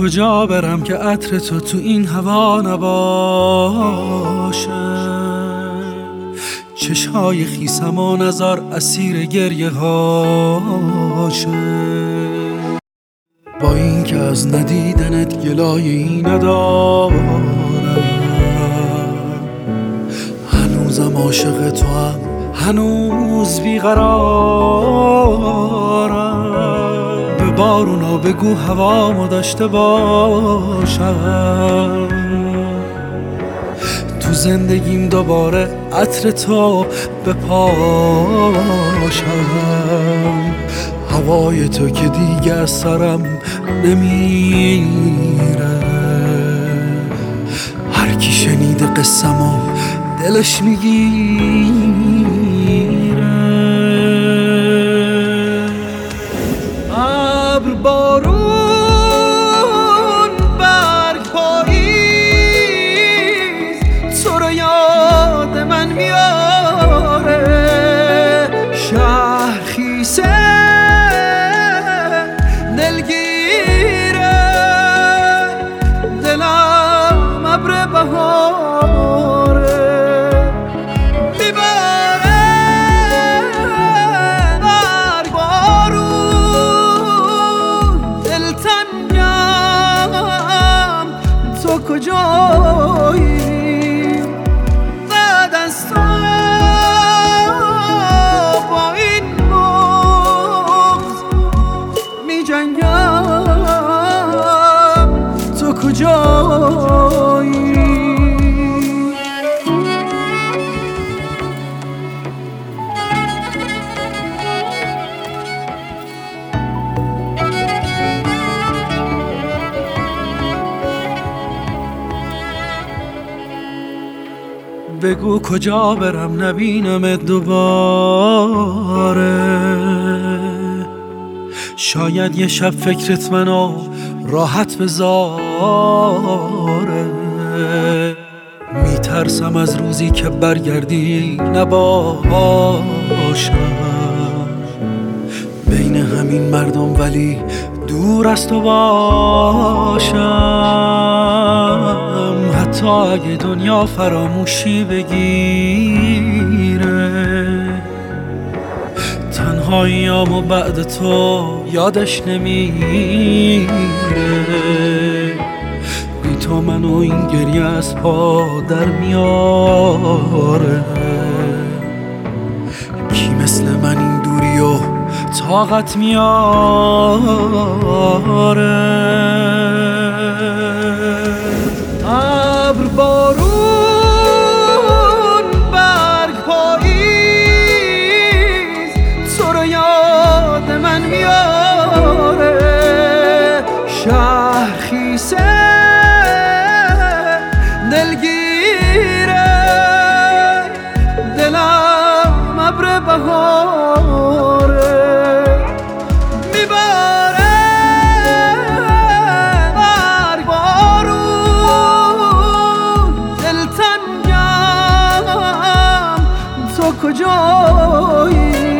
کجا برم که عطر تو این هوا نباشه؟ چشای خیسم و نظر اسیر گریه هاشه. با این که از ندیدنت گلایی ندارم، هنوزم عاشق تو هم، هنوز بیقرارم. به بارونا بگو هوامو داشته باشم، تو زندگیم دوباره عطر تو بپاشم. هوای تو که دیگه از سرم نمیره، هر کی شنیده قصه‌مو دلش میگیره. ابر، بارون، برگ، پاییز تو رو یاد من میاره. شهر خیسه دلگیره، دلم ابر بهاره. میباره برگ، بارون، دلتنگم تو کجایی؟ بعد از تو با این بغض می جنگم، تو کجایی؟ بگو کجا برم نبینمت دوباره. شاید یه شب فکرت منو راحت بذاره. میترسم از روزی که برگردی نباشم بین همین مردم، ولی دور از تو باشم. حتی اگه دنیا فراموشی بگیره، تنهاییامو بعد تو یادش نمیره. بی تو منو این گریه از پا در میاره. کی مثل من این دوریو طاقت میاره؟ ابر، بارون، برگ، پاییز تو رو یاد من میاره. شهر خیسه دلگیره، دلم ابر بهاره. میباره برگ، بارون، دلتنگم تو کجایی؟